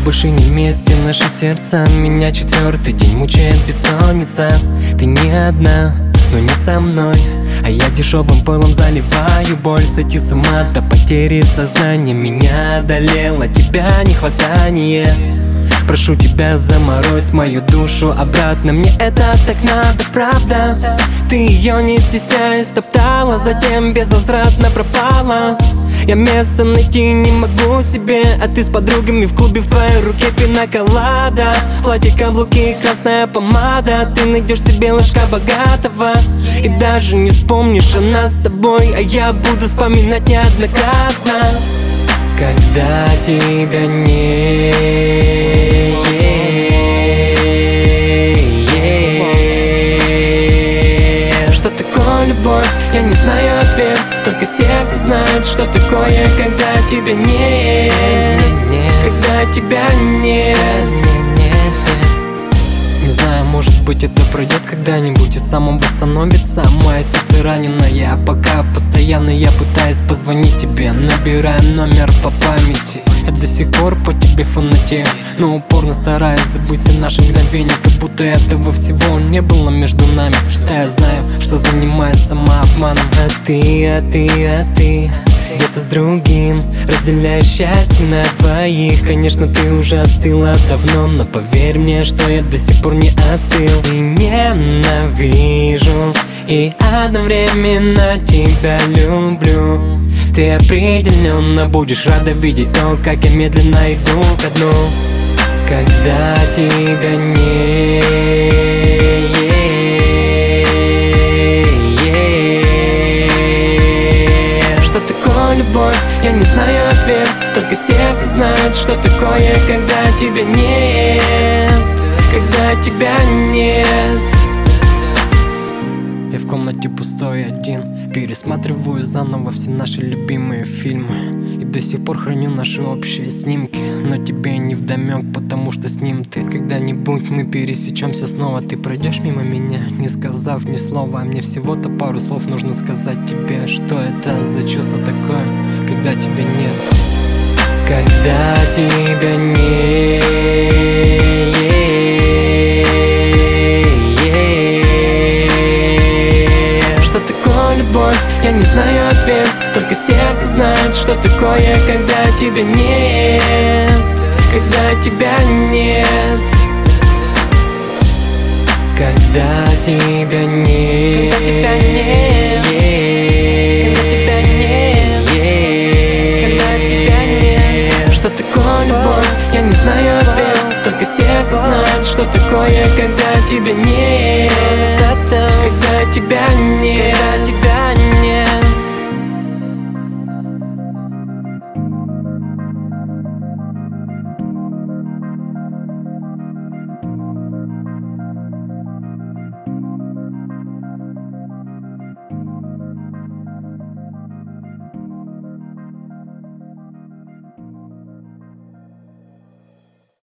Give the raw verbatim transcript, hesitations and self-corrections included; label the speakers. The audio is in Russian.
Speaker 1: больше не вместе, наши сердца. Меня четвертый день мучает бессонница. Ты не одна, но не со мной, а я дешевым пылом заливаю боль. Сойти с ума до потери сознания меня одолело тебя нехватание. Прошу тебя, заморозь мою душу обратно. Мне это так надо, правда. Ты ее не стесняясь топтала, затем безвозвратно пропала. Я место найти не могу себе, а ты с подругами в клубе, в твоей руке пинаколада. Платье, каблуки, красная помада. Ты найдешь себе ложка богатого и даже не вспомнишь о нас с тобой, а я буду вспоминать неоднократно. Когда тебя нет, что такое любовь, я не знаю ответ. Только сердце знает, что такое, когда тебя нет. Когда тебя нет. Не знаю, может быть это пройдет когда-нибудь и само восстановится. Мое сердце раненое, пока постоянно я пытаюсь позвонить тебе, набирая номер по памяти. Я до сих пор по тебе фанатею, но упорно стараюсь забыть все наши мгновения, как будто этого всего не было между нами. Да, я знаю, что занимаюсь самообманом. А ты, а ты, а ты где-то с другим разделяешь счастье на двоих. Конечно, ты уже остыла давно, но поверь мне, что я до сих пор не остыл. И ненавижу, и одновременно тебя люблю. Ты определенно будешь рада видеть то, как я медленно иду ко дну. Когда тебя нет, что такое любовь, я не знаю ответ. Только сердце знает, что такое, когда тебя нет. Когда тебя нет. Я в комнате пустой один, пересматриваю заново все наши любимые фильмы. И до сих пор храню наши общие снимки, но тебе не вдомек, потому что с ним ты. Когда-нибудь мы пересечемся снова. Ты пройдешь мимо меня, не сказав ни слова. А мне всего-то пару слов нужно сказать тебе. Что это за чувство такое, когда тебя нет? Когда тебя нет. Я не знаю ответ, только сердце знает, что такое, когда тебя нет. Когда тебя нет. Когда тебя нет. Когда тебя нет. Когда тебя нет. Что такое любовь, я не знаю ответ. Только сердце знает, что такое, когда тебя нет. Когда тебя нет.